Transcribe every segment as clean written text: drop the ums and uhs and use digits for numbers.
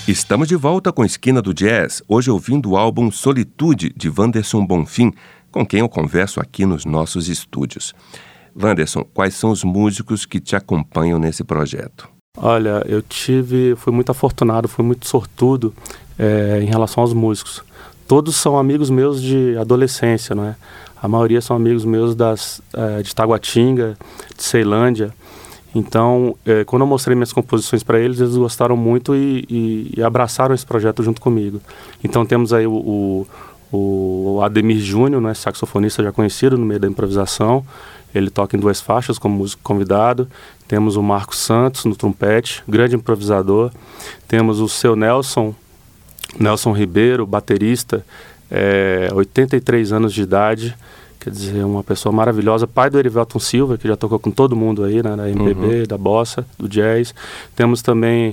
Estamos de volta com Esquina do Jazz, hoje ouvindo o álbum Solitude, de Wanderson Bonfim, com quem eu converso aqui nos nossos estúdios. Wanderson, quais são os músicos que te acompanham nesse projeto? Olha, fui muito afortunado, fui muito sortudo em relação aos músicos. Todos são amigos meus de adolescência, não é? A maioria são amigos meus de Taguatinga, de Ceilândia. Então, quando eu mostrei minhas composições para eles, eles gostaram muito e abraçaram esse projeto junto comigo. Então temos aí o Ademir Júnior, né, saxofonista já conhecido no meio da improvisação. Ele toca em 2 faixas como músico convidado. Temos o Marcos Santos no trompete, grande improvisador. Temos o seu Nelson Ribeiro, baterista, 83 anos de idade. Quer dizer, uma pessoa maravilhosa, pai do Erivelton Silva, que já tocou com todo mundo aí, né, da MPB, da bossa, do jazz. Temos também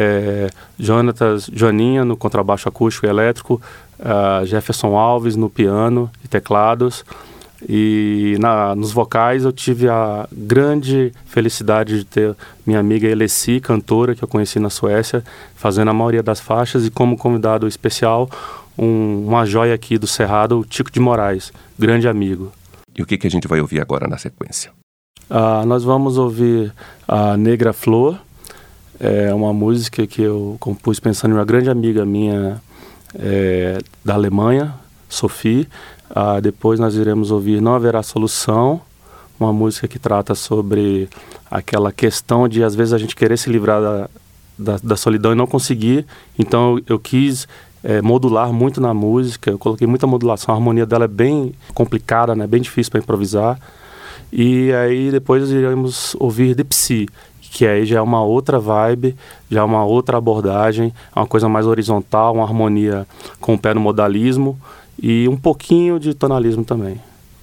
Joaninha no contrabaixo acústico e elétrico, Jefferson Alves no piano e teclados. E nos vocais eu tive a grande felicidade de ter minha amiga Elessi, cantora, que eu conheci na Suécia, fazendo a maioria das faixas, e como convidado especial, uma joia aqui do Cerrado, o Tico de Moraes, grande amigo. E o que a gente vai ouvir agora na sequência? Nós vamos ouvir a Negra Flor, uma música que eu compus pensando em uma grande amiga minha da Alemanha, Sophie. Depois nós iremos ouvir Não Haverá Solução, uma música que trata sobre aquela questão de às vezes a gente querer se livrar da solidão e não conseguir. Então eu quis modular muito na música, eu coloquei muita modulação, a harmonia dela é bem complicada, né, bem difícil para improvisar. E aí depois iremos ouvir The Psy, que aí já é uma outra vibe, já é uma outra abordagem, é uma coisa mais horizontal, uma harmonia com o pé no modalismo e um pouquinho de tonalismo também.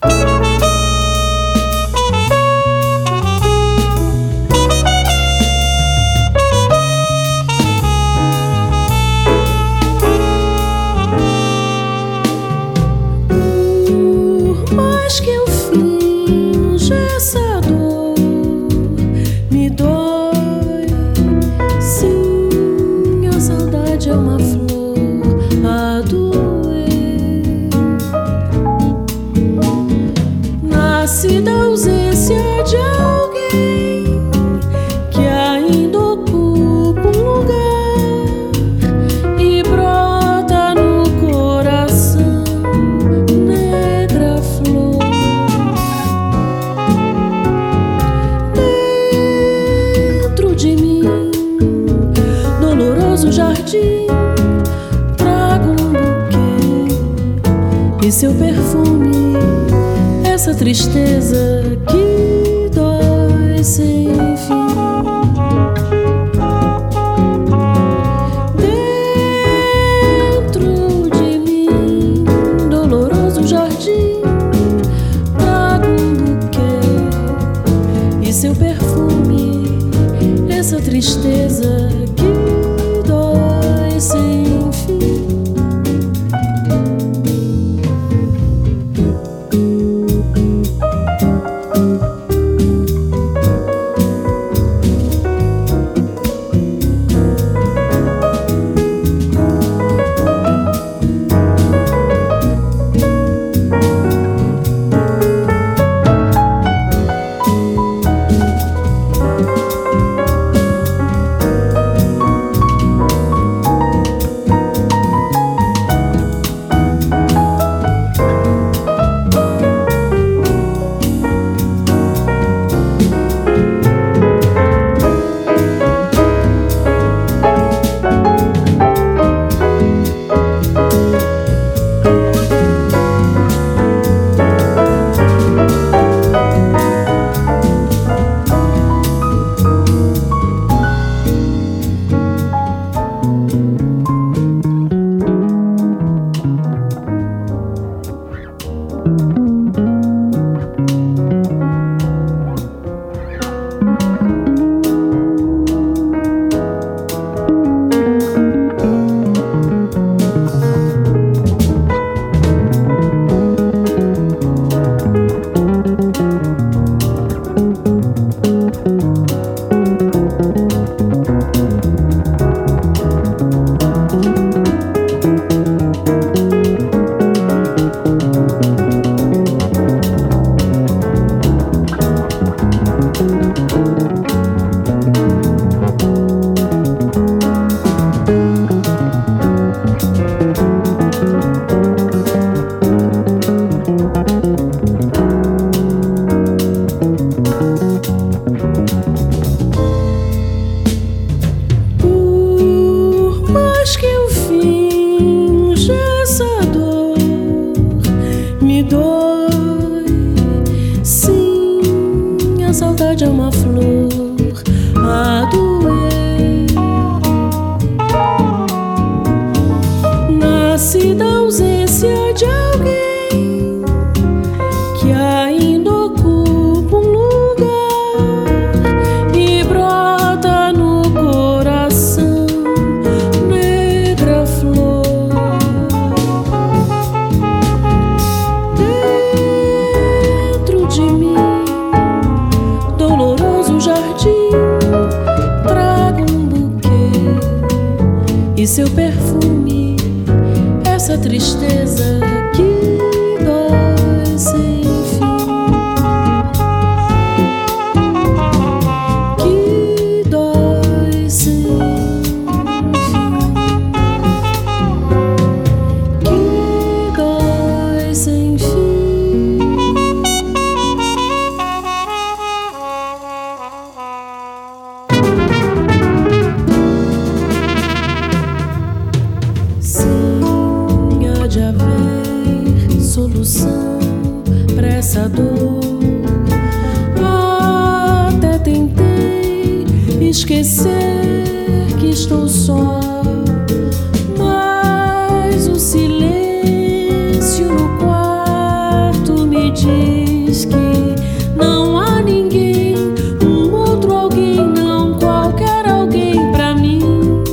Mas que eu finjo essa dor me dói. Sim, a saudade é uma flor a doer. Nasce da ausência de alguém que ainda ocupa um lugar e brota no coração. Negra flor, dentro de mim, doloroso jardim, trago um buquê e seu perfume, essa tristeza que dói sem fim. Dentro de mim, doloroso jardim, trago um buquê e seu perfume, essa tristeza que dói sem fim. saudade é uma flor a doer. Nasce da ausência de alguém que ainda ocupa um lugar e brota no coração negra flor. Dentro de mim, doloroso jardim, trago um buquê e seu perfume, essa tristeza que dói sem fim, que dói sem fim, que dói sem fim. Sim, há de haver solução pra essa dor. Até tentei esquecer que estou só, mas o silêncio no quarto me diz que não há ninguém, um outro alguém, não qualquer alguém pra mim.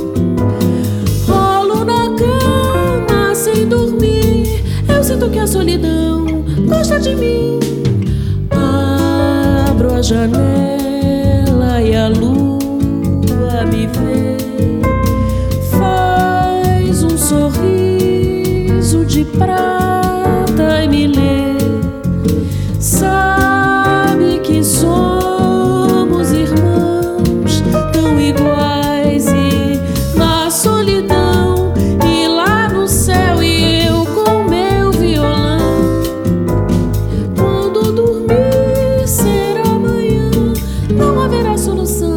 Rolo na cama sem dormir, eu sinto que a solidão gosta de mim. Abro a janela e a lua me vê, faz um sorriso de prata e me lê. Sabe que somos irmãos tão iguais, e na solidão e lá no céu, e eu com meu violão. Quando dormir será amanhã, não haverá solução.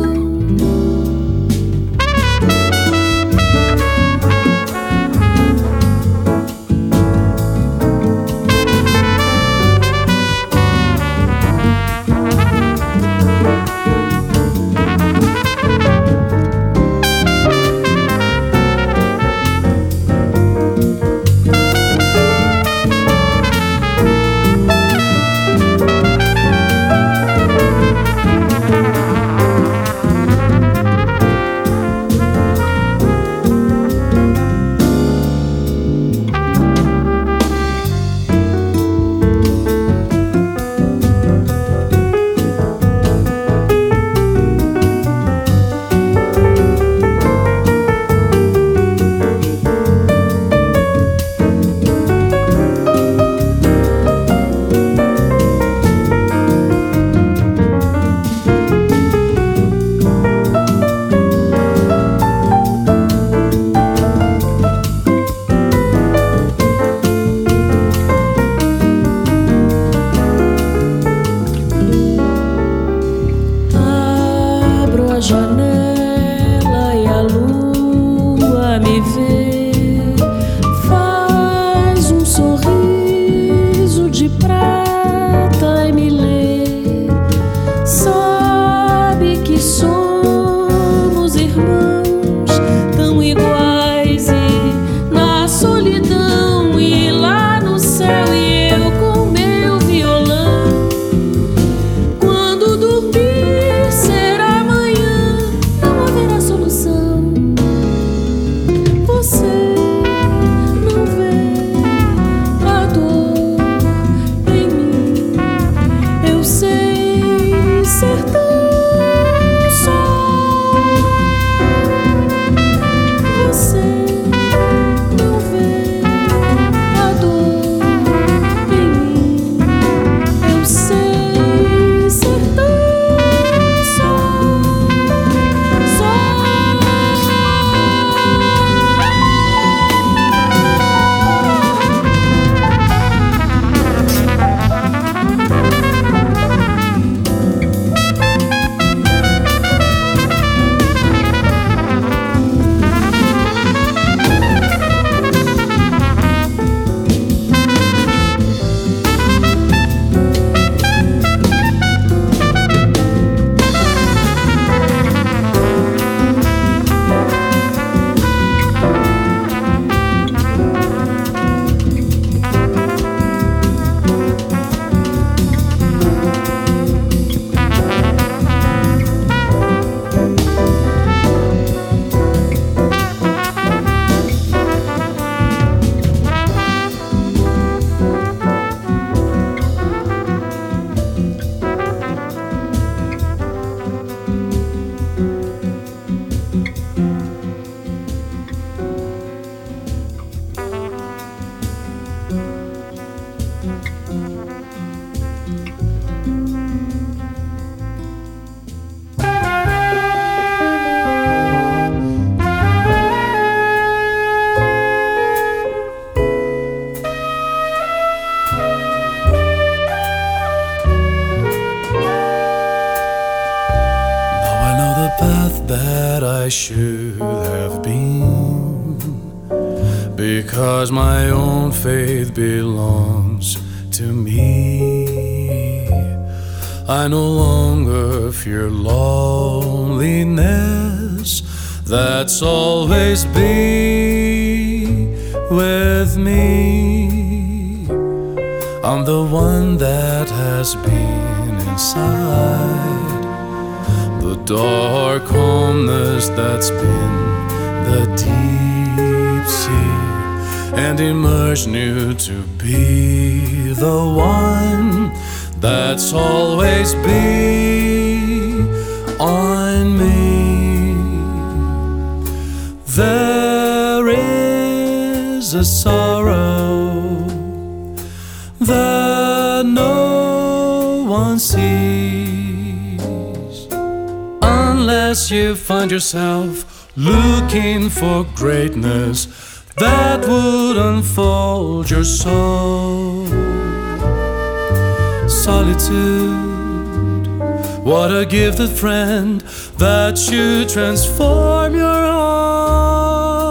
Abro a janela e a lua me vê, faz um sorriso de prata e me lê. Sabe que somos irmãos tão iguais, e na solidão e lá no céu, e eu com meu violão. Quando dormir será amanhã, não haverá solução. Você não vê a dor em mim, eu sei ser tão só. that I should have been, because my own faith belongs to me. I no longer fear loneliness, that's always been with me. I'm the one that has been inside the dark calmness that's been the deep sea, and emerged new to be the one that's always been on me. There is a sorrow that no one sees, unless you find yourself looking for greatness that would unfold your soul. Solitude, what a gifted friend that should transform your heart.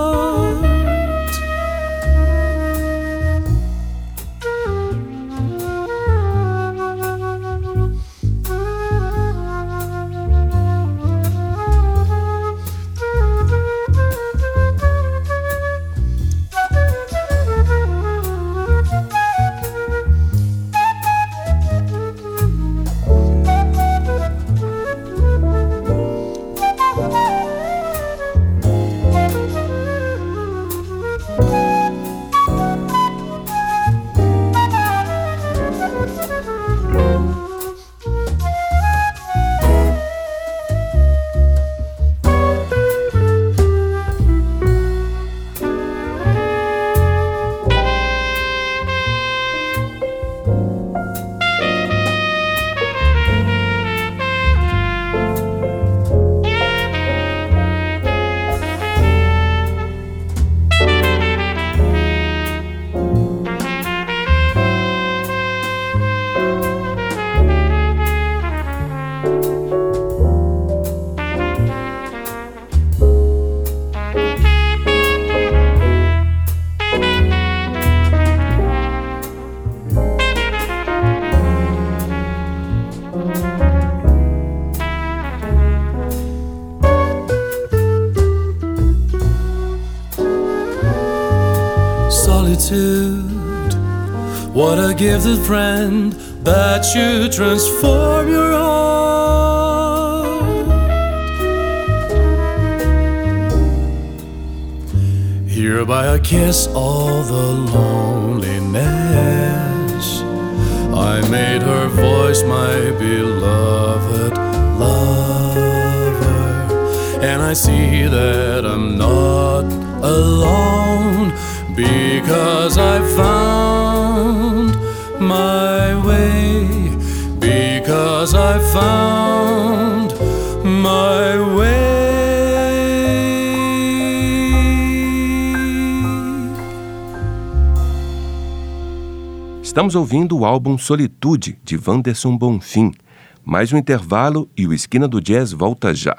Solitude, what a gifted friend that should transform your heart. Here by a kiss all the loneliness, I made her voice my beloved lover, and I see that I'm not alone, because I found my way, because I found my way. Estamos ouvindo o álbum Solitude, de Wanderson Bonfim. Mais um intervalo e o Esquina do Jazz volta já.